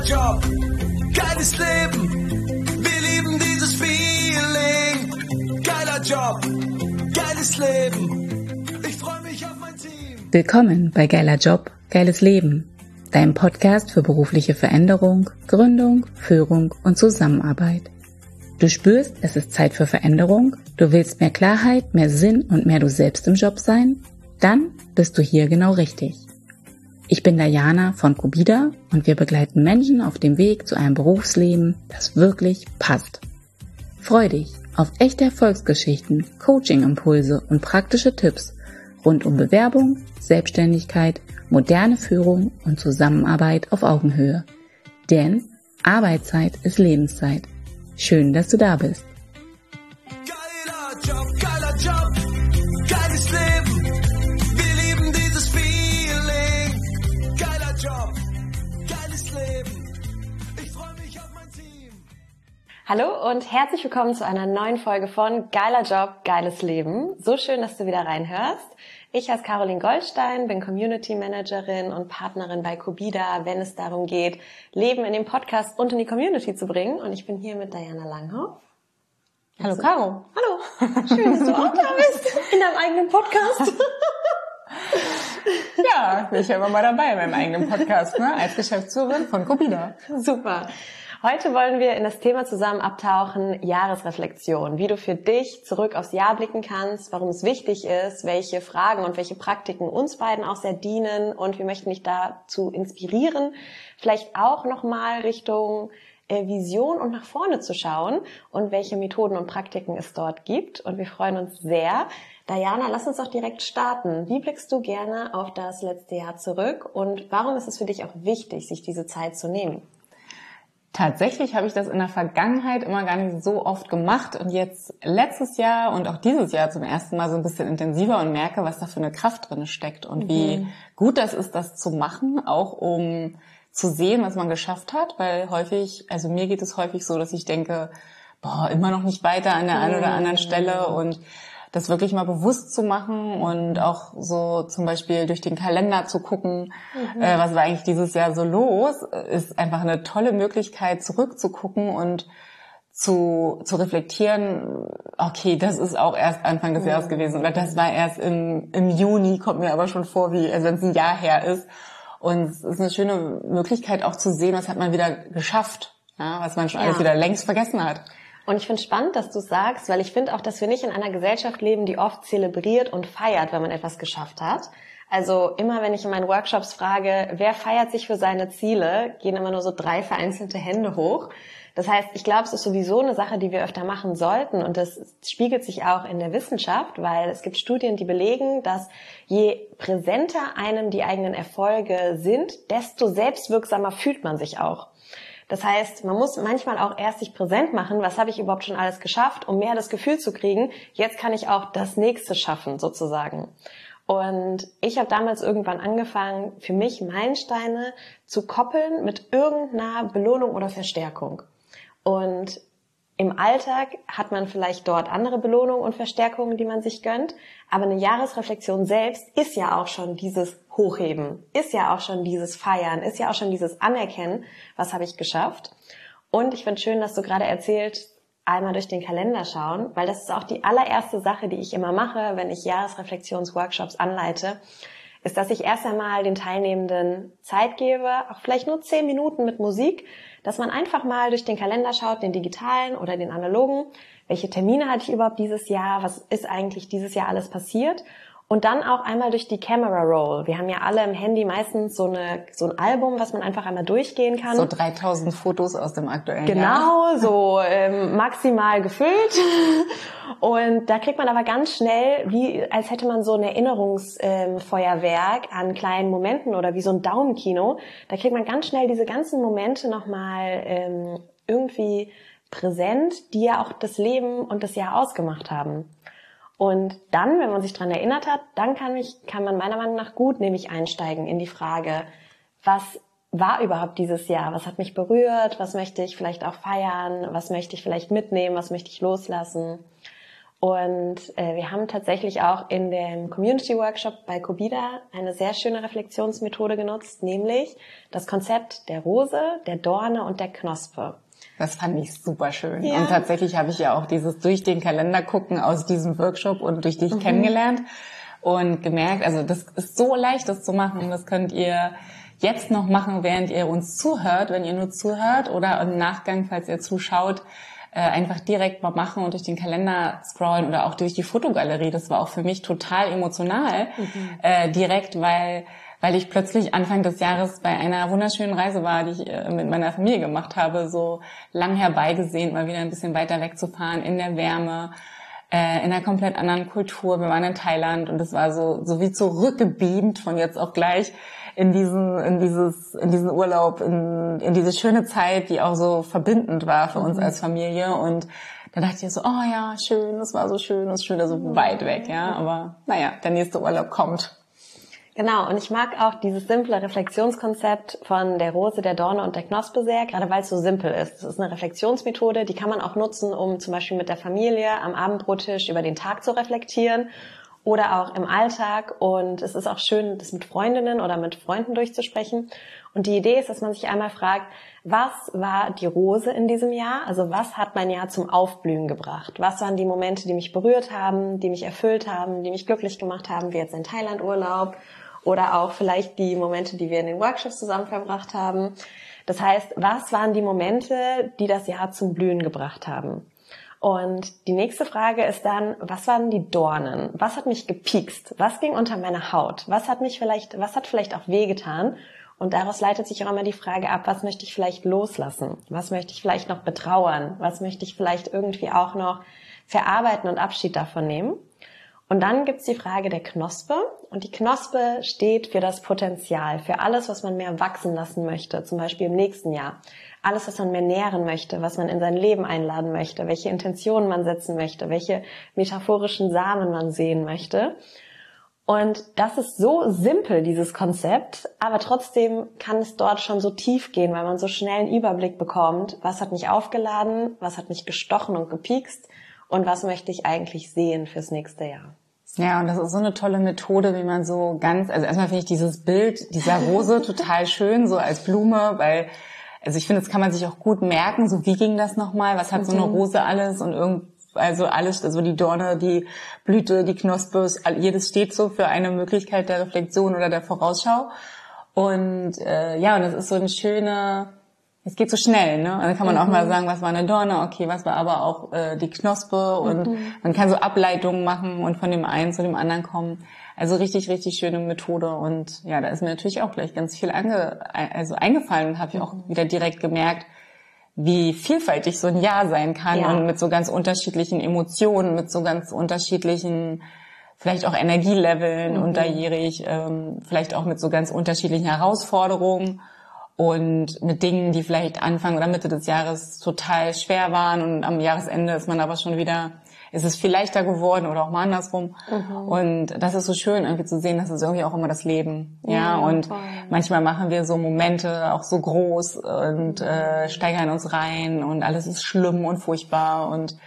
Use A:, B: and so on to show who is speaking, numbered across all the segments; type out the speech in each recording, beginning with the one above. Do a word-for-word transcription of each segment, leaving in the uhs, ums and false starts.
A: Job, geiles Leben, wir lieben dieses Feeling. Geiler Job, geiles Leben, ich freue mich auf mein Team.
B: Willkommen bei Geiler Job, geiles Leben, deinem Podcast für berufliche Veränderung, Gründung, Führung und Zusammenarbeit. Du spürst, es ist Zeit für Veränderung, du willst mehr Klarheit, mehr Sinn und mehr du selbst im Job sein? Dann bist du hier genau richtig. Ich bin Diana von Cobida und wir begleiten Menschen auf dem Weg zu einem Berufsleben, das wirklich passt. Freu dich auf echte Erfolgsgeschichten, Coaching-Impulse und praktische Tipps rund um Bewerbung, Selbstständigkeit, moderne Führung und Zusammenarbeit auf Augenhöhe. Denn Arbeitszeit ist Lebenszeit. Schön, dass du da bist.
A: Geiler Job, geiler Job, geiles Leben, wir lieben dieses Feeling. Geiler Job, geiles Leben, ich freue mich auf mein Team.
C: Hallo und herzlich willkommen zu einer neuen Folge von Geiler Job, geiles Leben. So schön, dass du wieder reinhörst. Ich heiße Caroline Goldstein, bin Community Managerin und Partnerin bei Cobida, wenn es darum geht, Leben in den Podcast und in die Community zu bringen. Und ich bin hier mit Diana Langhoff.
D: Hallo Caro.
C: Hallo. Schön, dass du auch da bist in deinem eigenen Podcast.
D: Ja, bin ich ja immer mal dabei beim eigenen Podcast, ne? Als Geschäftsführerin von Cobida.
C: Super. Heute wollen wir in das Thema zusammen abtauchen, Jahresreflexion, wie du für dich zurück aufs Jahr blicken kannst, warum es wichtig ist, welche Fragen und welche Praktiken uns beiden auch sehr dienen und wir möchten dich dazu inspirieren, vielleicht auch nochmal Richtung äh, Vision und nach vorne zu schauen und welche Methoden und Praktiken es dort gibt und wir freuen uns sehr. Diana, lass uns doch direkt starten. Wie blickst du gerne auf das letzte Jahr zurück und warum ist es für dich auch wichtig, sich diese Zeit zu nehmen?
D: Tatsächlich habe ich das in der Vergangenheit immer gar nicht so oft gemacht und jetzt letztes Jahr und auch dieses Jahr zum ersten Mal so ein bisschen intensiver und merke, was da für eine Kraft drin steckt und mhm. wie gut das ist, das zu machen, auch um zu sehen, was man geschafft hat, weil häufig, also mir geht es häufig so, dass ich denke, boah, immer noch nicht weiter an der einen oder anderen Stelle und das wirklich mal bewusst zu machen und auch so zum Beispiel durch den Kalender zu gucken, mhm. äh, was war eigentlich dieses Jahr so los, ist einfach eine tolle Möglichkeit, zurückzugucken und zu zu reflektieren, okay, das ist auch erst Anfang des mhm. Jahres gewesen oder das war erst im, im Juni, kommt mir aber schon vor, wie als wenn es ein Jahr her ist. Und es ist eine schöne Möglichkeit auch zu sehen, was hat man wieder geschafft, ja, was man schon ja. alles wieder längst vergessen hat.
C: Und ich finde spannend, dass du sagst, weil ich finde auch, dass wir nicht in einer Gesellschaft leben, die oft zelebriert und feiert, wenn man etwas geschafft hat. Also immer, wenn ich in meinen Workshops frage, wer feiert sich für seine Ziele, gehen immer nur so drei vereinzelte Hände hoch. Das heißt, ich glaube, es ist sowieso eine Sache, die wir öfter machen sollten und das spiegelt sich auch in der Wissenschaft, weil es gibt Studien, die belegen, dass je präsenter einem die eigenen Erfolge sind, desto selbstwirksamer fühlt man sich auch. Das heißt, man muss manchmal auch erst sich präsent machen, was habe ich überhaupt schon alles geschafft, um mehr das Gefühl zu kriegen, jetzt kann ich auch das Nächste schaffen, sozusagen. Und ich habe damals irgendwann angefangen, für mich Meilensteine zu koppeln mit irgendeiner Belohnung oder Verstärkung. Und im Alltag hat man vielleicht dort andere Belohnungen und Verstärkungen, die man sich gönnt, aber eine Jahresreflexion selbst ist ja auch schon dieses Hochheben, ist ja auch schon dieses Feiern, ist ja auch schon dieses Anerkennen, was habe ich geschafft. Und ich finde schön, dass du gerade erzählt, einmal durch den Kalender schauen, weil das ist auch die allererste Sache, die ich immer mache, wenn ich Jahresreflexionsworkshops anleite, ist, dass ich erst einmal den Teilnehmenden Zeit gebe, auch vielleicht nur zehn Minuten mit Musik, dass man einfach mal durch den Kalender schaut, den digitalen oder den analogen, welche Termine hatte ich überhaupt dieses Jahr, was ist eigentlich dieses Jahr alles passiert und dann auch einmal durch die Camera Roll. Wir haben ja alle im Handy meistens so eine so ein Album, was man einfach einmal durchgehen kann.
D: So dreitausend Fotos aus dem aktuellen
C: genau,
D: Jahr.
C: Genau, so ähm, maximal gefüllt. Und da kriegt man aber ganz schnell, wie als hätte man so ein Erinnerungsfeuerwerk ähm, an kleinen Momenten oder wie so ein Daumenkino. Da kriegt man ganz schnell diese ganzen Momente nochmal ähm, irgendwie präsent, die ja auch das Leben und das Jahr ausgemacht haben. Und dann, wenn man sich dran erinnert hat, dann kann ich, kann man meiner Meinung nach gut nämlich einsteigen in die Frage, was war überhaupt dieses Jahr? Was hat mich berührt? Was möchte ich vielleicht auch feiern? Was möchte ich vielleicht mitnehmen? Was möchte ich loslassen? Und äh, wir haben tatsächlich auch in dem Community Workshop bei Kobida eine sehr schöne Reflexionsmethode genutzt, nämlich das Konzept der Rose, der Dorne und der Knospe.
D: Das fand ich super schön.
C: Ja.
D: Und tatsächlich habe ich ja auch dieses durch den Kalender gucken aus diesem Workshop und durch dich mhm. kennengelernt und gemerkt, also das ist so leicht, das zu machen. Das könnt ihr jetzt noch machen, während ihr uns zuhört, wenn ihr nur zuhört oder im Nachgang, falls ihr zuschaut, einfach direkt mal machen und durch den Kalender scrollen oder auch durch die Fotogalerie. Das war auch für mich total emotional, mhm. äh, direkt, weil weil ich plötzlich Anfang des Jahres bei einer wunderschönen Reise war, die ich äh, mit meiner Familie gemacht habe, so lang herbeigesehnt, mal wieder ein bisschen weiter wegzufahren in der Wärme, äh, in einer komplett anderen Kultur. Wir waren in Thailand und es war so so wie zurückgebeamt von jetzt auf gleich in diesen, in dieses, in diesen Urlaub, in, in diese schöne Zeit, die auch so verbindend war für uns mhm. als Familie. Und da dachte ich so, oh ja, schön, das war so schön, das ist schon wieder so weit weg, ja. Aber naja, der nächste Urlaub kommt.
C: Genau, und ich mag auch dieses simple Reflexionskonzept von der Rose, der Dorne und der Knospe sehr, gerade weil es so simpel ist. Es ist eine Reflexionsmethode, die kann man auch nutzen, um zum Beispiel mit der Familie am Abendbrottisch über den Tag zu reflektieren. Oder auch im Alltag, und es ist auch schön, das mit Freundinnen oder mit Freunden durchzusprechen. Und die Idee ist, dass man sich einmal fragt, was war die Rose in diesem Jahr? Also was hat mein Jahr zum Aufblühen gebracht? Was waren die Momente, die mich berührt haben, die mich erfüllt haben, die mich glücklich gemacht haben, wie jetzt ein Thailand-Urlaub oder auch vielleicht die Momente, die wir in den Workshops zusammen verbracht haben. Das heißt, was waren die Momente, die das Jahr zum Blühen gebracht haben? Und die nächste Frage ist dann, was waren die Dornen? Was hat mich gepiekst? Was ging unter meine Haut? Was hat mich vielleicht, was hat vielleicht auch wehgetan? Und daraus leitet sich auch immer die Frage ab, was möchte ich vielleicht loslassen? Was möchte ich vielleicht noch betrauern? Was möchte ich vielleicht irgendwie auch noch verarbeiten und Abschied davon nehmen? Und dann gibt's die Frage der Knospe. Und die Knospe steht für das Potenzial, für alles, was man mehr wachsen lassen möchte, zum Beispiel im nächsten Jahr. Alles, was man mehr nähren möchte, was man in sein Leben einladen möchte, welche Intentionen man setzen möchte, welche metaphorischen Samen man sehen möchte. Und das ist so simpel, dieses Konzept, aber trotzdem kann es dort schon so tief gehen, weil man so schnell einen Überblick bekommt, was hat mich aufgeladen, was hat mich gestochen und gepiekst und was möchte ich eigentlich sehen fürs nächste Jahr.
D: Ja, und das ist so eine tolle Methode, wie man so ganz, also erstmal finde ich dieses Bild dieser Rose total schön, so als Blume, weil, also ich finde, das kann man sich auch gut merken, so wie ging das nochmal, was hat mhm. so eine Rose alles und irgend, also alles, also die Dorne, die Blüte, die Knospe, jedes steht so für eine Möglichkeit der Reflexion oder der Vorausschau. Und äh, ja, und es ist so eine schöne, es geht so schnell, ne? Und dann kann man mhm. auch mal sagen, was war eine Dorne, okay, was war aber auch äh, die Knospe und mhm. man kann so Ableitungen machen und von dem einen zu dem anderen kommen. Also richtig, richtig schöne Methode und ja, da ist mir natürlich auch gleich ganz viel ange, also eingefallen und habe ich auch wieder direkt gemerkt, wie vielfältig so ein Jahr sein kann ja. und mit so ganz unterschiedlichen Emotionen, mit so ganz unterschiedlichen, vielleicht auch Energieleveln mhm. unterjährig, ähm, vielleicht auch mit so ganz unterschiedlichen Herausforderungen und mit Dingen, die vielleicht Anfang oder Mitte des Jahres total schwer waren und am Jahresende ist man aber schon wieder, ist es viel leichter geworden oder auch mal andersrum. Mhm. Und das ist so schön, irgendwie zu sehen, das ist irgendwie auch immer das Leben. Ja, ja und voll. Manchmal machen wir so Momente auch so groß und äh, steigern uns rein und alles ist schlimm und furchtbar und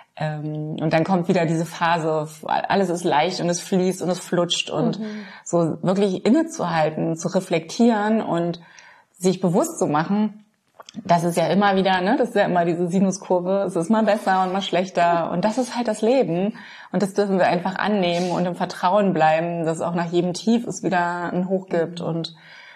D: ähm, und dann kommt wieder diese Phase, alles ist leicht und es fließt und es flutscht und mhm. so wirklich innezuhalten, zu reflektieren und sich bewusst zu machen, das ist ja immer wieder, ne, das ist ja immer diese Sinuskurve, es ist mal besser und mal schlechter und das ist halt das Leben und das dürfen wir einfach annehmen und im Vertrauen bleiben, dass auch nach jedem Tief es wieder ein Hoch gibt und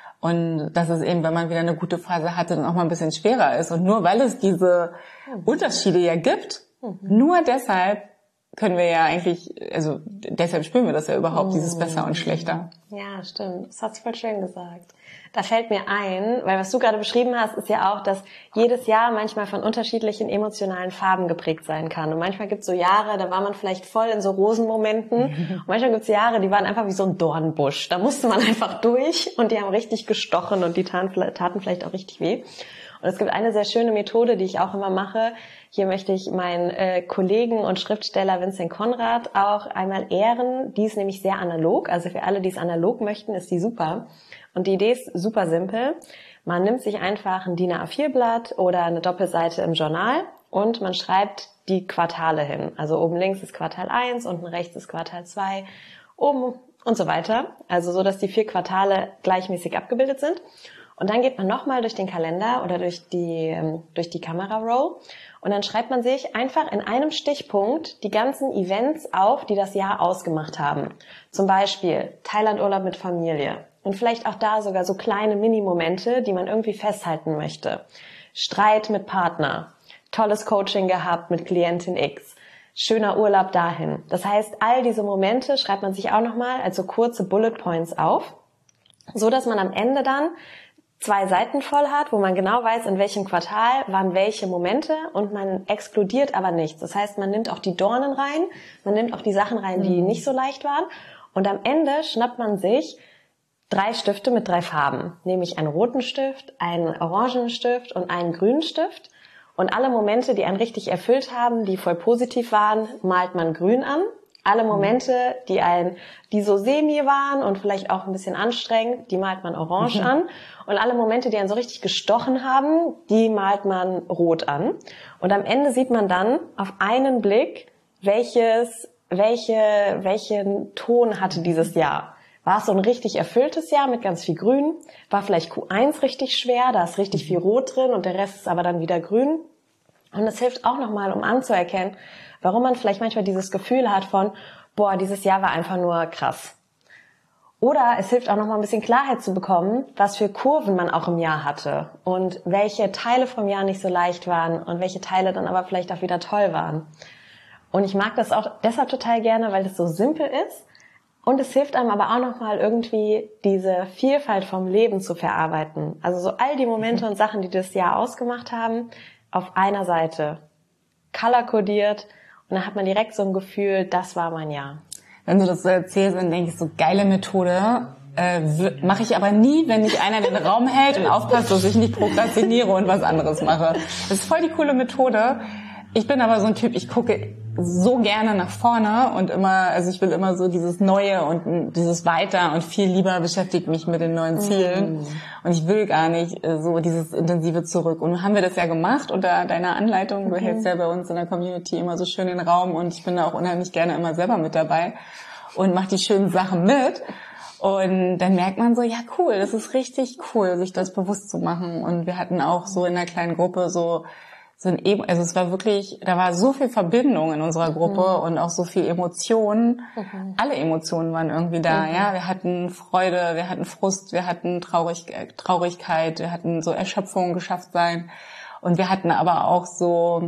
D: und dass es eben, wenn man wieder eine gute Phase hatte, dann auch mal ein bisschen schwerer ist und nur weil es diese Unterschiede ja gibt, nur deshalb können wir ja eigentlich, also deshalb spüren wir das ja überhaupt, dieses besser und schlechter.
C: Ja, stimmt, das hast du voll schön gesagt. Da fällt mir ein, weil was du gerade beschrieben hast, ist ja auch, dass jedes Jahr manchmal von unterschiedlichen emotionalen Farben geprägt sein kann. Und manchmal gibt es so Jahre, da war man vielleicht voll in so Rosenmomenten. Und manchmal gibt es Jahre, die waren einfach wie so ein Dornbusch. Da musste man einfach durch und die haben richtig gestochen und die taten vielleicht auch richtig weh. Und es gibt eine sehr schöne Methode, die ich auch immer mache. Hier möchte ich meinen äh, Kollegen und Schriftsteller Vincent Conrad auch einmal ehren. Die ist nämlich sehr analog. Also für alle, die es analog möchten, ist die super. Und die Idee ist super simpel. Man nimmt sich einfach ein D I N A vier Blatt oder eine Doppelseite im Journal und man schreibt die Quartale hin. Also oben links ist Quartal eins, unten rechts ist Quartal zwei, oben und so weiter. Also so, dass die vier Quartale gleichmäßig abgebildet sind. Und dann geht man nochmal durch den Kalender oder durch die, durch die Kamera-Roll und dann schreibt man sich einfach in einem Stichpunkt die ganzen Events auf, die das Jahr ausgemacht haben. Zum Beispiel Thailandurlaub mit Familie und vielleicht auch da sogar so kleine Mini-Momente, die man irgendwie festhalten möchte. Streit mit Partner, tolles Coaching gehabt mit Klientin X, schöner Urlaub dahin. Das heißt, all diese Momente schreibt man sich auch nochmal als so kurze Bullet Points auf, so dass man am Ende dann zwei Seiten voll hat, wo man genau weiß, in welchem Quartal waren welche Momente und man exkludiert aber nichts. Das heißt, man nimmt auch die Dornen rein, man nimmt auch die Sachen rein, die mhm. nicht so leicht waren und am Ende schnappt man sich drei Stifte mit drei Farben, nämlich einen roten Stift, einen orangenen Stift und einen grünen Stift und alle Momente, die einen richtig erfüllt haben, die voll positiv waren, malt man grün an. Alle Momente, die ein, die so semi waren und vielleicht auch ein bisschen anstrengend, die malt man orange mhm. an. Und alle Momente, die einen so richtig gestochen haben, die malt man rot an. Und am Ende sieht man dann auf einen Blick, welches, welche, welchen Ton hatte dieses Jahr. War es so ein richtig erfülltes Jahr mit ganz viel Grün? War vielleicht Q eins richtig schwer, da ist richtig viel Rot drin und der Rest ist aber dann wieder grün? Und es hilft auch nochmal, um anzuerkennen, warum man vielleicht manchmal dieses Gefühl hat von, boah, dieses Jahr war einfach nur krass. Oder es hilft auch nochmal ein bisschen Klarheit zu bekommen, was für Kurven man auch im Jahr hatte und welche Teile vom Jahr nicht so leicht waren und welche Teile dann aber vielleicht auch wieder toll waren. Und ich mag das auch deshalb total gerne, weil es so simpel ist und es hilft einem aber auch nochmal irgendwie diese Vielfalt vom Leben zu verarbeiten. Also so all die Momente und Sachen, die das Jahr ausgemacht haben, auf einer Seite color-kodiert und dann hat man direkt so ein Gefühl, das war mein Jahr.
D: Wenn du das so erzählst, dann denke ich, so geile Methode. Äh, mache ich aber nie, wenn nicht einer den Raum hält und aufpasst, dass ich nicht prokrastiniere und was anderes mache. Das ist voll die coole Methode. Ich bin aber so ein Typ, ich gucke so gerne nach vorne und immer, also ich will immer so dieses Neue und dieses Weiter und viel lieber beschäftigt mich mit den neuen Zielen. Mhm. Und ich will gar nicht so dieses intensive zurück. Und nun haben wir das ja gemacht unter deiner Anleitung. Du mhm. hältst ja bei uns in der Community immer so schön den Raum und ich bin da auch unheimlich gerne immer selber mit dabei und mach die schönen Sachen mit. Und dann merkt man so, ja cool, das ist richtig cool, sich das bewusst zu machen. Und wir hatten auch so in einer kleinen Gruppe so so ein, also es war wirklich, da war so viel Verbindung in unserer Gruppe mhm. und auch so viel Emotionen. Mhm. Alle Emotionen waren irgendwie da, mhm. ja. Wir hatten Freude, wir hatten Frust, wir hatten Traurig, Traurigkeit, wir hatten so Erschöpfung, geschafft sein. Und wir hatten aber auch so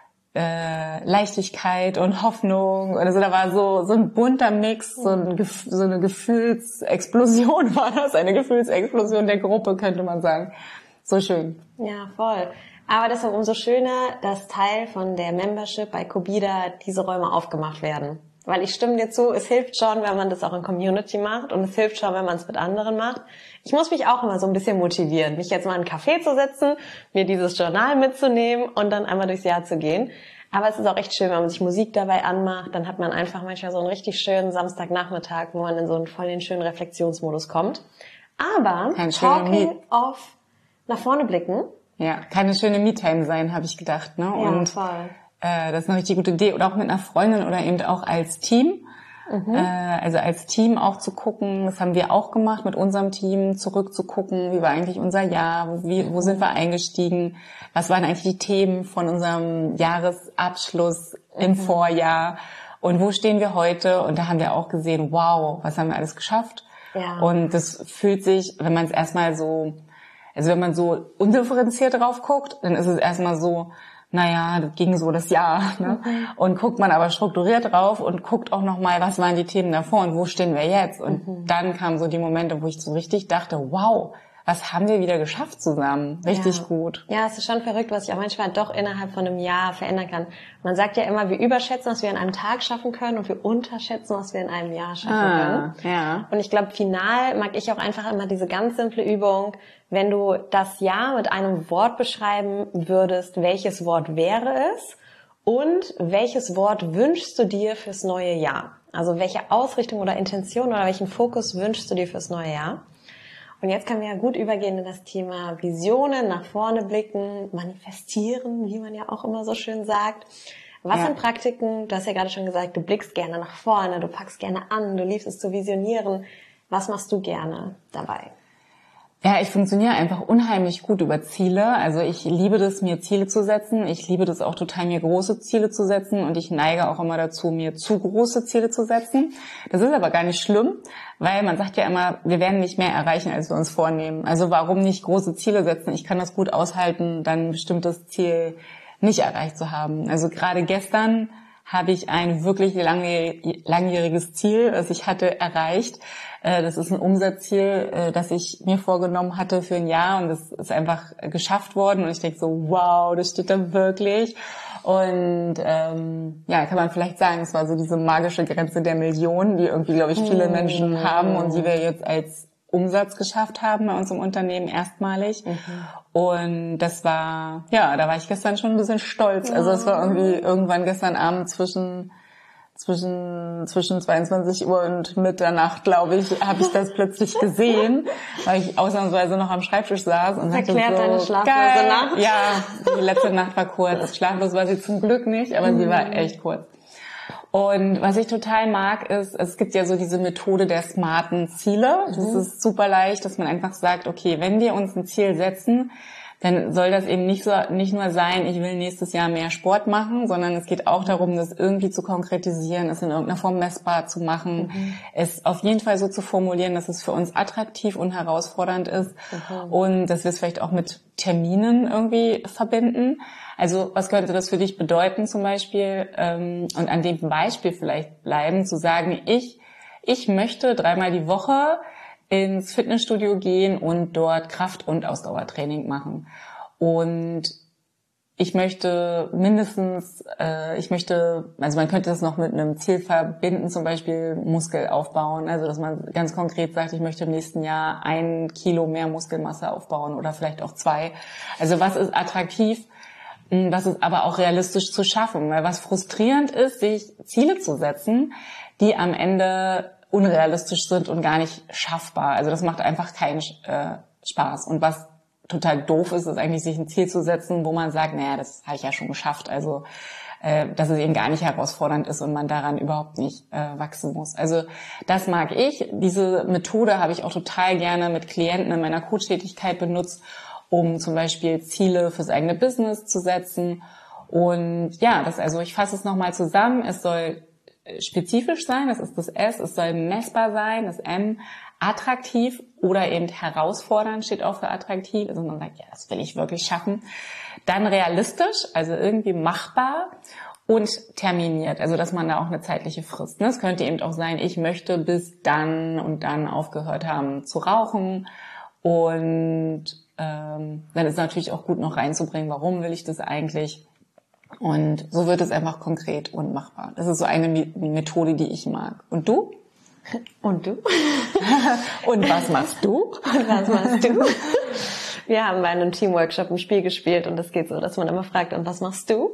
D: äh, Leichtigkeit und Hoffnung. Und also da war so so ein bunter Mix, so, ein, so eine Gefühlsexplosion war das, eine Gefühlsexplosion der Gruppe, könnte man sagen. So schön.
C: Ja, voll. Aber deshalb umso schöner, dass Teil von der Membership bei Kobida diese Räume aufgemacht werden. Weil ich stimme dir zu, es hilft schon, wenn man das auch in Community macht und es hilft schon, wenn man es mit anderen macht. Ich muss mich auch immer so ein bisschen motivieren, mich jetzt mal in einen Café zu setzen, mir dieses Journal mitzunehmen und dann einmal durchs Jahr zu gehen. Aber es ist auch echt schön, wenn man sich Musik dabei anmacht, dann hat man einfach manchmal so einen richtig schönen Samstagnachmittag, wo man in so einen voll den schönen Reflexionsmodus kommt. Aber talking of nach vorne blicken,
D: ja, keine schöne Me-Time sein, habe ich gedacht, ne?
C: Ja,
D: und
C: voll.
D: Äh, das ist eine richtig gute Idee. Oder auch mit einer Freundin oder eben auch als Team. Mhm. Äh, also als Team auch zu gucken, das haben wir auch gemacht mit unserem Team, zurückzugucken, wie war eigentlich unser Jahr, wo, wie, wo sind wir eingestiegen, was waren eigentlich die Themen von unserem Jahresabschluss im mhm. Vorjahr und wo stehen wir heute? Und da haben wir auch gesehen, wow, was haben wir alles geschafft?
C: Ja.
D: Und das fühlt sich, wenn man es erstmal so, also wenn man so undifferenziert drauf guckt, dann ist es erstmal so, naja, das ging so das Jahr. Ne? Mhm. Und guckt man aber strukturiert drauf und guckt auch nochmal, was waren die Themen davor und wo stehen wir jetzt? Und mhm. dann kamen so die Momente, wo ich so richtig dachte, wow, was haben wir wieder geschafft zusammen? Richtig
C: ja.
D: gut.
C: Ja, es ist schon verrückt, was sich auch manchmal doch innerhalb von einem Jahr verändern kann. Man sagt ja immer, wir überschätzen, was wir in einem Tag schaffen können und wir unterschätzen, was wir in einem Jahr schaffen
D: ah,
C: können.
D: Ja.
C: Und ich glaube, final mag ich auch einfach immer diese ganz simple Übung, wenn du das Jahr mit einem Wort beschreiben würdest, welches Wort wäre es und welches Wort wünschst du dir fürs neue Jahr? Also welche Ausrichtung oder Intention oder welchen Fokus wünschst du dir fürs neue Jahr? Und jetzt können wir ja gut übergehen in das Thema Visionen, nach vorne blicken, manifestieren, wie man ja auch immer so schön sagt. Was
D: Ja.
C: sind Praktiken, du hast ja gerade schon gesagt, du blickst gerne nach vorne, du packst gerne an, du liebst es zu visionieren. Was machst du gerne dabei?
D: Ja, ich funktioniere einfach unheimlich gut über Ziele. Also ich liebe das, mir Ziele zu setzen. Ich liebe das auch total, mir große Ziele zu setzen. Und ich neige auch immer dazu, mir zu große Ziele zu setzen. Das ist aber gar nicht schlimm, weil man sagt ja immer, wir werden nicht mehr erreichen, als wir uns vornehmen. Also warum nicht große Ziele setzen? Ich kann das gut aushalten, dann ein bestimmtes Ziel nicht erreicht zu haben. Also gerade gestern habe ich ein wirklich langjähriges Ziel, das ich hatte, erreicht. Das ist ein Umsatzziel, das ich mir vorgenommen hatte für ein Jahr und das ist einfach geschafft worden und ich denke so, wow, das steht da wirklich. Und ähm, ja, kann man vielleicht sagen, es war so diese magische Grenze der Millionen, die irgendwie, glaube ich, viele Menschen haben und die wir jetzt als Umsatz geschafft haben bei uns im Unternehmen erstmalig. Mhm. Und das war, ja, da war ich gestern schon ein bisschen stolz. Also es war irgendwie irgendwann gestern Abend zwischen zwischen zwischen zweiundzwanzig Uhr und Mitternacht, glaube ich, habe ich das plötzlich gesehen, weil ich ausnahmsweise noch am Schreibtisch saß und
C: das erklärt
D: so,
C: deine schlaflose
D: geil.
C: Nacht.
D: Ja, die letzte Nacht war kurz. Schlaflos war sie zum Glück nicht, aber mhm. sie war echt kurz. Und was ich total mag, ist, es gibt ja so diese Methode der smarten Ziele. Das mhm. ist super leicht, dass man einfach sagt, okay, wenn wir uns ein Ziel setzen, dann soll das eben nicht so, nicht nur sein, ich will nächstes Jahr mehr Sport machen, sondern es geht auch darum, das irgendwie zu konkretisieren, es in irgendeiner Form messbar zu machen, mhm. es auf jeden Fall so zu formulieren, dass es für uns attraktiv und herausfordernd ist mhm. und dass wir es vielleicht auch mit Terminen irgendwie verbinden. Also was könnte das für dich bedeuten zum Beispiel, ähm, und an dem Beispiel vielleicht bleiben, zu sagen, ich, ich möchte dreimal die Woche ins Fitnessstudio gehen und dort Kraft- und Ausdauertraining machen. Und ich möchte mindestens, äh, ich möchte, also man könnte das noch mit einem Ziel verbinden, zum Beispiel Muskel aufbauen. Also dass man ganz konkret sagt, ich möchte im nächsten Jahr ein Kilo mehr Muskelmasse aufbauen oder vielleicht auch zwei. Also was ist attraktiv? Was ist aber auch realistisch zu schaffen? Weil was frustrierend ist, sich Ziele zu setzen, die am Ende unrealistisch sind und gar nicht schaffbar. Also das macht einfach keinen äh, Spaß. Und was total doof ist, ist eigentlich, sich ein Ziel zu setzen, wo man sagt, naja, das habe ich ja schon geschafft. Also äh, dass es eben gar nicht herausfordernd ist und man daran überhaupt nicht äh, wachsen muss. Also das mag ich. Diese Methode habe ich auch total gerne mit Klienten in meiner Coach-Tätigkeit benutzt, um zum Beispiel Ziele fürs eigene Business zu setzen. Und ja, das also ich fasse es nochmal zusammen. Es soll spezifisch sein, das ist das S, es soll messbar sein, das M, attraktiv oder eben herausfordernd steht auch für attraktiv, also man sagt, ja, das will ich wirklich schaffen. Dann realistisch, also irgendwie machbar und terminiert, also dass man da auch eine zeitliche Frist, ne? Es könnte eben auch sein, ich möchte bis dann und dann aufgehört haben zu rauchen und ähm, dann ist natürlich auch gut noch reinzubringen, warum will ich das eigentlich? Und so wird es einfach konkret und machbar. Das ist so eine Methode, die ich mag. Und du?
C: Und du?
D: Und was machst du?
C: Und was machst du? Wir haben bei einem Teamworkshop ein Spiel gespielt und es geht so, dass man immer fragt, und was machst du?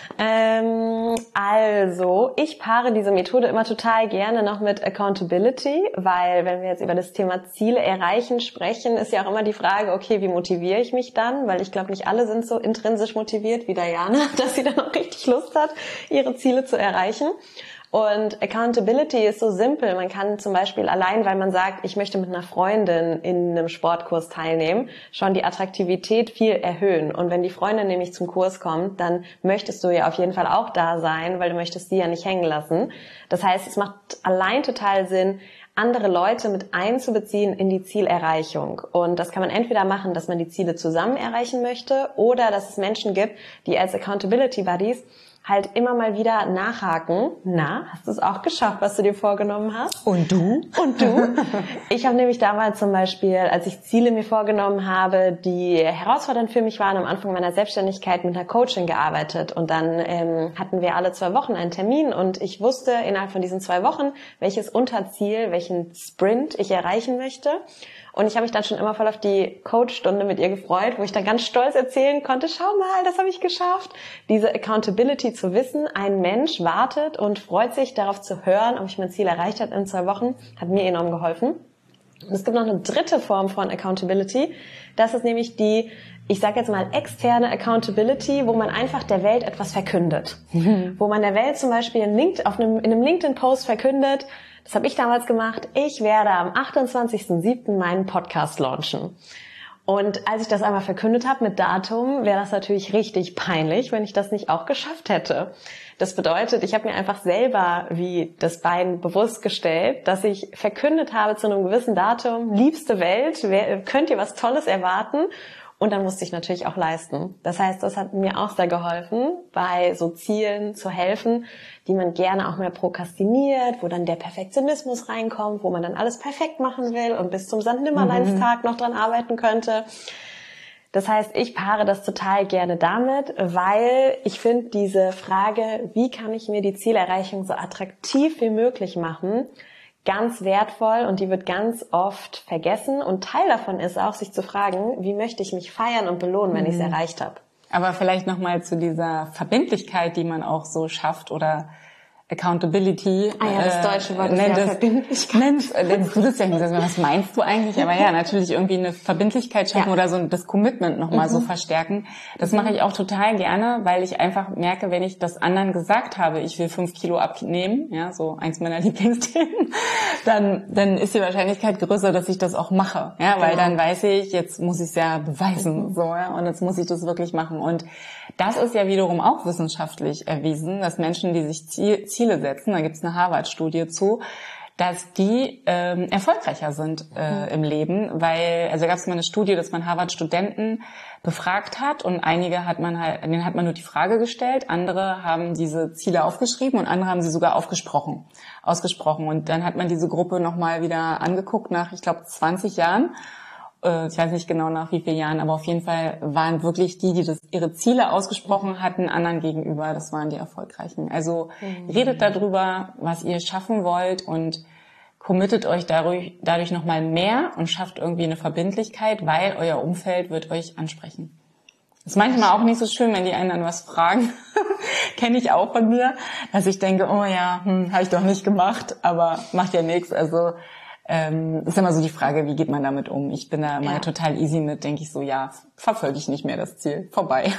C: Ähm, also, ich paare diese Methode immer total gerne noch mit Accountability, weil wenn wir jetzt über das Thema Ziele erreichen sprechen, ist ja auch immer die Frage, okay, wie motiviere ich mich dann? Weil ich glaube, nicht alle sind so intrinsisch motiviert wie Diana, dass sie dann auch richtig Lust hat, ihre Ziele zu erreichen. Und Accountability ist so simpel. Man kann zum Beispiel allein, weil man sagt, ich möchte mit einer Freundin in einem Sportkurs teilnehmen, schon die Attraktivität viel erhöhen. Und wenn die Freundin nämlich zum Kurs kommt, dann möchtest du ja auf jeden Fall auch da sein, weil du möchtest sie ja nicht hängen lassen. Das heißt, es macht allein total Sinn, andere Leute mit einzubeziehen in die Zielerreichung. Und das kann man entweder machen, dass man die Ziele zusammen erreichen möchte, oder dass es Menschen gibt, die als Accountability Buddies halt immer mal wieder nachhaken. Na, hast du es auch geschafft, was du dir vorgenommen hast?
D: Und du?
C: Und du? Ich habe nämlich damals zum Beispiel, als ich Ziele mir vorgenommen habe, die herausfordernd für mich waren, am Anfang meiner Selbstständigkeit mit einer Coachin gearbeitet. Und dann ähm, hatten wir alle zwei Wochen einen Termin und ich wusste innerhalb von diesen zwei Wochen, welches Unterziel, welchen Sprint ich erreichen möchte. Und ich habe mich dann schon immer voll auf die Coach-Stunde mit ihr gefreut, wo ich dann ganz stolz erzählen konnte, schau mal, das habe ich geschafft. Diese Accountability zu wissen, ein Mensch wartet und freut sich darauf zu hören, ob ich mein Ziel erreicht habe in zwei Wochen, hat mir enorm geholfen. Und es gibt noch eine dritte Form von Accountability. Das ist nämlich die, ich sage jetzt mal, externe Accountability, wo man einfach der Welt etwas verkündet. Mhm. Wo man der Welt zum Beispiel in, Link, auf einem, in einem LinkedIn-Post verkündet, das habe ich damals gemacht, ich werde am achtundzwanzigsten siebten meinen Podcast launchen. Und als ich das einmal verkündet habe mit Datum, wäre das natürlich richtig peinlich, wenn ich das nicht auch geschafft hätte. Das bedeutet, ich habe mir einfach selber wie das Bein bewusst gestellt, dass ich verkündet habe zu einem gewissen Datum, liebste Welt, wer, könnt ihr was Tolles erwarten? Und dann musste ich natürlich auch leisten. Das heißt, das hat mir auch sehr geholfen, bei so Zielen zu helfen, die man gerne auch mehr prokrastiniert, wo dann der Perfektionismus reinkommt, wo man dann alles perfekt machen will und bis zum Sankt-Nimmerleins-Tag noch dran arbeiten könnte. Das heißt, ich paare das total gerne damit, weil ich finde diese Frage, wie kann ich mir die Zielerreichung so attraktiv wie möglich machen, ganz wertvoll, und die wird ganz oft vergessen. Und Teil davon ist auch, sich zu fragen, wie möchte ich mich feiern und belohnen, wenn mhm. ich es erreicht habe.
D: Aber vielleicht nochmal zu dieser Verbindlichkeit, die man auch so schafft, oder Accountability.
C: Ah ja, das deutsche Wort ist
D: äh,
C: ja
D: das,
C: Verbindlichkeit.
D: Nennst, nennst du das ja nicht. Was meinst du eigentlich? Aber ja, natürlich irgendwie eine Verbindlichkeit schaffen ja. oder so das Commitment nochmal mhm. so verstärken. Das mhm. mache ich auch total gerne, weil ich einfach merke, wenn ich das anderen gesagt habe, ich will fünf Kilo abnehmen, ja, so eins meiner Lieblingsthemen, dann, dann ist die Wahrscheinlichkeit größer, dass ich das auch mache. Ja, weil genau. dann weiß ich, jetzt muss ich es ja beweisen, so, ja, und jetzt muss ich das wirklich machen. Und das ist ja wiederum auch wissenschaftlich erwiesen, dass Menschen, die sich Ziele setzen, da gibt es eine Harvard-Studie zu, dass die ähm, erfolgreicher sind äh, im Leben, weil, also da gab es mal eine Studie, dass man Harvard-Studenten befragt hat und einige hat man halt, denen hat man nur die Frage gestellt, andere haben diese Ziele aufgeschrieben und andere haben sie sogar aufgesprochen, ausgesprochen. Und dann hat man diese Gruppe nochmal wieder angeguckt nach, ich glaube, zwanzig Jahren. Ich weiß nicht genau nach wie vielen Jahren, aber auf jeden Fall waren wirklich die, die das, ihre Ziele ausgesprochen hatten, anderen gegenüber. Das waren die Erfolgreichen. Also mhm. redet darüber, was ihr schaffen wollt, und committet euch dadurch, dadurch nochmal mehr und schafft irgendwie eine Verbindlichkeit, weil euer Umfeld wird euch ansprechen. Das ist manchmal auch nicht so schön, wenn die einen dann was fragen. Kenne ich auch von mir, dass ich denke, oh ja, hm, habe ich doch nicht gemacht, aber macht ja nichts. Also Ähm, ist immer so die Frage, wie geht man damit um? Ich bin da immer ja. total easy mit, denke ich so, ja, verfolge ich nicht mehr das Ziel, vorbei.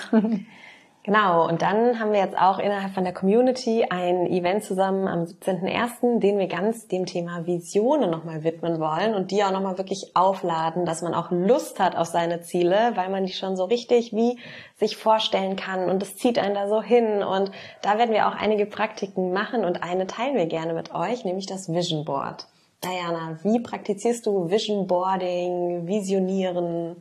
C: Genau, und dann haben wir jetzt auch innerhalb von der Community ein Event zusammen am siebzehnten ersten, den wir ganz dem Thema Visionen nochmal widmen wollen und die auch nochmal wirklich aufladen, dass man auch Lust hat auf seine Ziele, weil man die schon so richtig wie sich vorstellen kann, und es zieht einen da so hin, und da werden wir auch einige Praktiken machen, und eine teilen wir gerne mit euch, nämlich das Vision Board. Diana, wie praktizierst du Vision Boarding, Visionieren?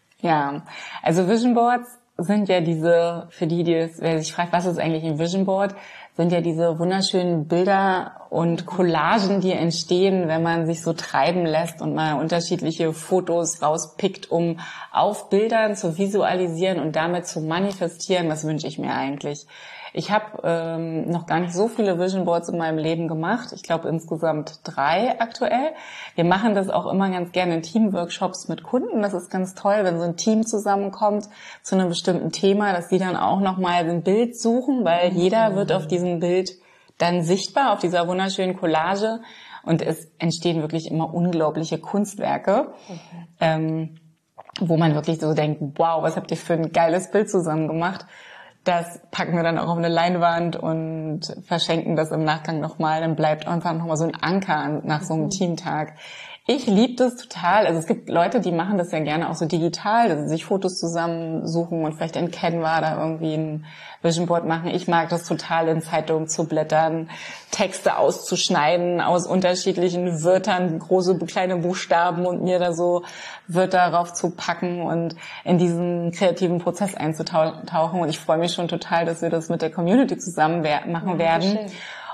D: Ja, also Vision Boards sind ja diese, für die, die es, wer sich fragt, was ist eigentlich ein Vision Board, sind ja diese wunderschönen Bilder und Collagen, die entstehen, wenn man sich so treiben lässt und mal unterschiedliche Fotos rauspickt, um auf Bildern zu visualisieren und damit zu manifestieren. Was wünsche ich mir eigentlich? Ich habe ähm, noch gar nicht so viele Vision Boards in meinem Leben gemacht. Ich glaube insgesamt drei aktuell. Wir machen das auch immer ganz gerne in Teamworkshops mit Kunden. Das ist ganz toll, wenn so ein Team zusammenkommt zu einem bestimmten Thema, dass die dann auch nochmal ein Bild suchen, weil jeder wird auf diesem Bild dann sichtbar, auf dieser wunderschönen Collage. Und es entstehen wirklich immer unglaubliche Kunstwerke, okay. ähm, wo man wirklich so denkt, wow, was habt ihr für ein geiles Bild zusammen gemacht. Das packen wir dann auch auf eine Leinwand und verschenken das im Nachgang nochmal. Dann bleibt einfach nochmal so ein Anker nach so einem mhm. Teamtag. Ich liebe das total. Also es gibt Leute, die machen das ja gerne auch so digital, dass sie sich Fotos zusammensuchen und vielleicht in Canva da irgendwie ein Vision Board machen. Ich mag das total, in Zeitungen zu blättern, Texte auszuschneiden aus unterschiedlichen Wörtern, große, kleine Buchstaben, und mir da so Wörter drauf zu packen und in diesen kreativen Prozess einzutauchen. Und ich freue mich schon total, dass wir das mit der Community zusammen machen ja, werden. Schön.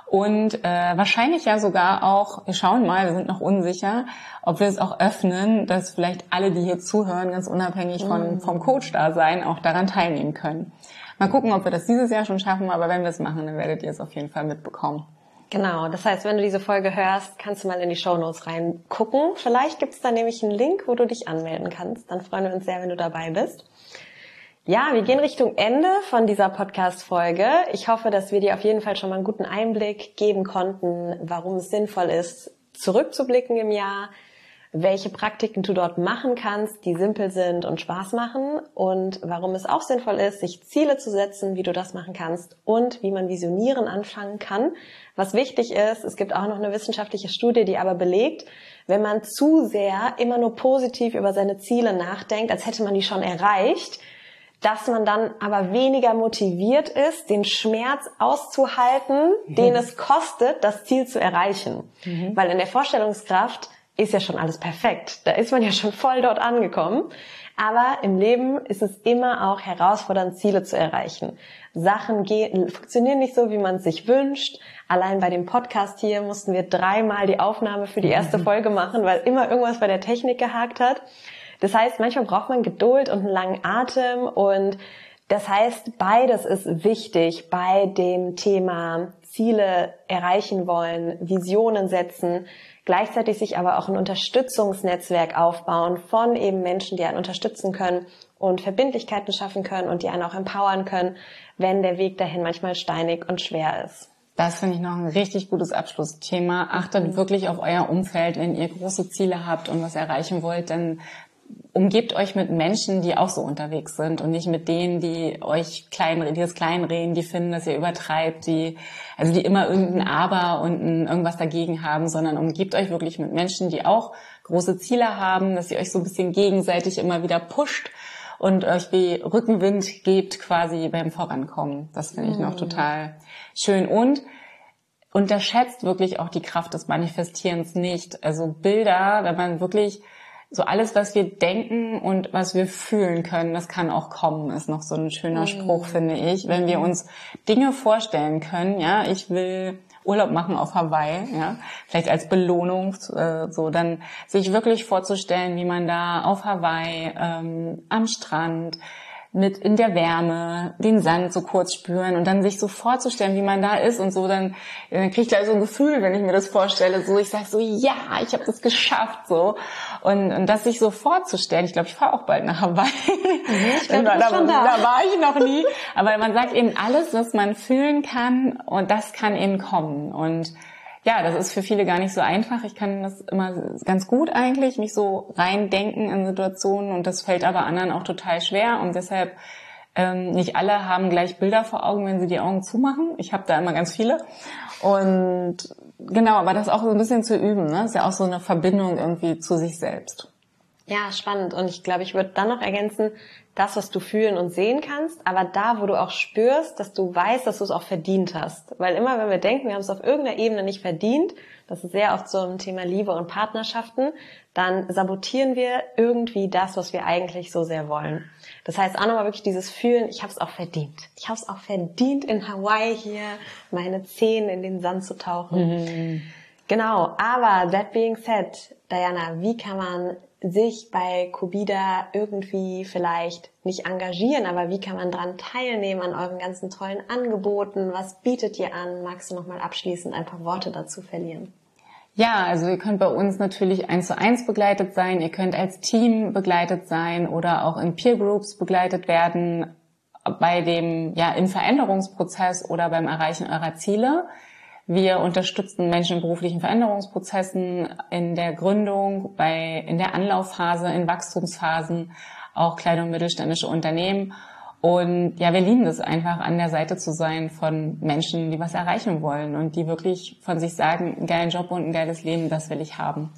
D: Und äh, wahrscheinlich ja sogar auch, wir schauen mal, wir sind noch unsicher, ob wir es auch öffnen, dass vielleicht alle, die hier zuhören, ganz unabhängig von, vom Coach-Dasein auch daran teilnehmen können. Mal gucken, ob wir das dieses Jahr schon schaffen, aber wenn wir es machen, dann werdet ihr es auf jeden Fall mitbekommen.
C: Genau, das heißt, wenn du diese Folge hörst, kannst du mal in die Shownotes reingucken. Vielleicht gibt es da nämlich einen Link, wo du dich anmelden kannst. Dann freuen wir uns sehr, wenn du dabei bist. Ja, wir gehen Richtung Ende von dieser Podcast-Folge. Ich hoffe, dass wir dir auf jeden Fall schon mal einen guten Einblick geben konnten, warum es sinnvoll ist, zurückzublicken im Jahr, welche Praktiken du dort machen kannst, die simpel sind und Spaß machen und warum es auch sinnvoll ist, sich Ziele zu setzen, wie du das machen kannst und wie man Visionieren anfangen kann. Was wichtig ist, es gibt auch noch eine wissenschaftliche Studie, die aber belegt, wenn man zu sehr immer nur positiv über seine Ziele nachdenkt, als hätte man die schon erreicht, dass man dann aber weniger motiviert ist, den Schmerz auszuhalten, mhm. den es kostet, das Ziel zu erreichen. Mhm. Weil in der Vorstellungskraft ist ja schon alles perfekt. Da ist man ja schon voll dort angekommen. Aber im Leben ist es immer auch herausfordernd, Ziele zu erreichen. Sachen gehen, funktionieren nicht so, wie man es sich wünscht. Allein bei dem Podcast hier mussten wir dreimal die Aufnahme für die erste Folge machen, weil immer irgendwas bei der Technik gehakt hat. Das heißt, manchmal braucht man Geduld und einen langen Atem und das heißt, beides ist wichtig bei dem Thema Ziele erreichen wollen, Visionen setzen, gleichzeitig sich aber auch ein Unterstützungsnetzwerk aufbauen von eben Menschen, die einen unterstützen können und Verbindlichkeiten schaffen können und die einen auch empowern können, wenn der Weg dahin manchmal steinig und schwer ist.
D: Das finde ich noch ein richtig gutes Abschlussthema. Achtet mhm. wirklich auf euer Umfeld, wenn ihr große Ziele habt und was erreichen wollt, dann umgebt euch mit Menschen, die auch so unterwegs sind und nicht mit denen, die euch klein, die das kleinreden, die finden, dass ihr übertreibt, die, also die immer irgendein Aber und ein, irgendwas dagegen haben, sondern umgebt euch wirklich mit Menschen, die auch große Ziele haben, dass ihr euch so ein bisschen gegenseitig immer wieder pusht und euch wie Rückenwind gebt quasi beim Vorankommen. Das finde ich noch total schön und unterschätzt wirklich auch die Kraft des Manifestierens nicht. Also Bilder, wenn man wirklich so alles, was wir denken und was wir fühlen können, das kann auch kommen, ist noch so ein schöner Spruch, finde ich. Wenn wir uns Dinge vorstellen können, ja, ich will Urlaub machen auf Hawaii, ja, vielleicht als Belohnung, äh, so, dann sich wirklich vorzustellen, wie man da auf Hawaii, ähm, am Strand, mit in der Wärme, den Sand so kurz spüren und dann sich so vorzustellen, wie man da ist und so, dann, dann kriege ich gleich so ein Gefühl, wenn ich mir das vorstelle, so, ich sage so, ja, ich habe das geschafft, so. Und, und das sich so vorzustellen, ich glaube, ich fahre auch bald nach Hawaii.
C: Ich glaub, da, da,
D: da war ich noch nie. Aber man sagt eben, alles, was man fühlen kann, und das kann eben kommen. Und ja, das ist für viele gar nicht so einfach. Ich kann das immer ganz gut eigentlich, mich so reindenken in Situationen und das fällt aber anderen auch total schwer und deshalb ähm, nicht alle haben gleich Bilder vor Augen, wenn sie die Augen zumachen. Ich habe da immer ganz viele und genau, aber das auch so ein bisschen zu üben, ne? Ist ja auch so eine Verbindung irgendwie zu sich selbst.
C: Ja, spannend. Und ich glaube, ich würde dann noch ergänzen, das, was du fühlen und sehen kannst, aber da, wo du auch spürst, dass du weißt, dass du es auch verdient hast. Weil immer, wenn wir denken, wir haben es auf irgendeiner Ebene nicht verdient, das ist sehr oft so ein Thema Liebe und Partnerschaften, dann sabotieren wir irgendwie das, was wir eigentlich so sehr wollen. Das heißt auch nochmal wirklich dieses Fühlen, ich habe es auch verdient. Ich habe es auch verdient, in Hawaii hier meine Zehen in den Sand zu tauchen. Mhm. Genau, aber that being said, Diana, wie kann man sich bei Cobida irgendwie vielleicht nicht engagieren, aber wie kann man dran teilnehmen an euren ganzen tollen Angeboten? Was bietet ihr an? Magst du noch mal abschließend ein paar Worte dazu verlieren?
D: Ja, also ihr könnt bei uns natürlich eins zu eins begleitet sein, ihr könnt als Team begleitet sein oder auch in Peer Groups begleitet werden bei dem, ja, im Veränderungsprozess oder beim Erreichen eurer Ziele. Wir unterstützen Menschen in beruflichen Veränderungsprozessen, in der Gründung, bei, in der Anlaufphase, in Wachstumsphasen, auch kleine und mittelständische Unternehmen. Und ja, wir lieben das einfach, an der Seite zu sein von Menschen, die was erreichen wollen und die wirklich von sich sagen, einen geilen Job und ein geiles Leben, das will ich haben.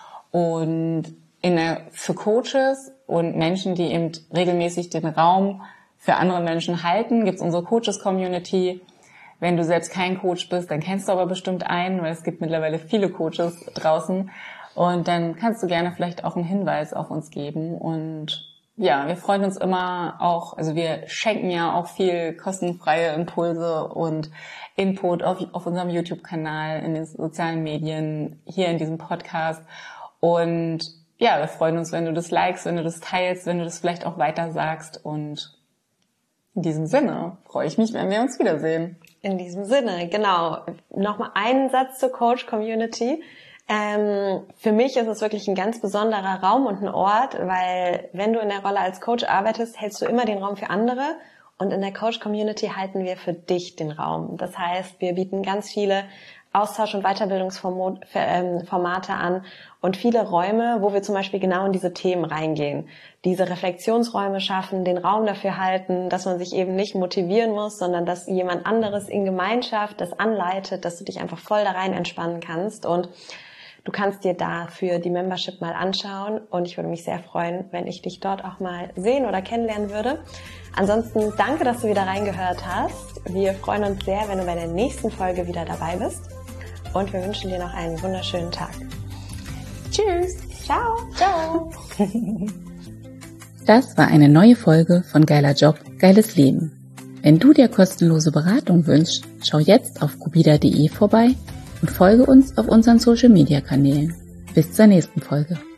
D: Und in der, für Coaches und Menschen, die eben regelmäßig den Raum für andere Menschen halten, gibt's unsere Coaches-Community. Wenn du selbst kein Coach bist, dann kennst du aber bestimmt einen, weil es gibt mittlerweile viele Coaches draußen. Und dann kannst du gerne vielleicht auch einen Hinweis auf uns geben. Und ja, wir freuen uns immer auch, also wir schenken ja auch viel kostenfreie Impulse und Input auf, auf unserem YouTube-Kanal, in den sozialen Medien, hier in diesem Podcast. Und ja, wir freuen uns, wenn du das likest, wenn du das teilst, wenn du das vielleicht auch weiter sagst. Und in diesem Sinne freue ich mich, wenn wir uns wiedersehen.
C: In diesem Sinne, genau. Nochmal einen Satz zur Coach-Community. Ähm, für mich ist es wirklich ein ganz besonderer Raum und ein Ort, weil wenn du in der Rolle als Coach arbeitest, hältst du immer den Raum für andere Und in der Coach-Community halten wir für dich den Raum. Das heißt, wir bieten ganz viele Austausch- und Weiterbildungsformate an und viele Räume, wo wir zum Beispiel genau in diese Themen reingehen. Diese Reflexionsräume schaffen, den Raum dafür halten, dass man sich eben nicht motivieren muss, sondern dass jemand anderes in Gemeinschaft das anleitet, dass du dich einfach voll da rein entspannen kannst. Und du kannst dir dafür die Membership mal anschauen und ich würde mich sehr freuen, wenn ich dich dort auch mal sehen oder kennenlernen würde. Ansonsten danke, dass du wieder reingehört hast. Wir freuen uns sehr, wenn du bei der nächsten Folge wieder dabei bist. Und wir wünschen dir noch einen wunderschönen Tag.
D: Tschüss.
C: Ciao. Ciao.
B: Das war eine neue Folge von Geiler Job, geiles Leben. Wenn du dir kostenlose Beratung wünschst, schau jetzt auf cubida punkt de vorbei und folge uns auf unseren Social Media Kanälen. Bis zur nächsten Folge.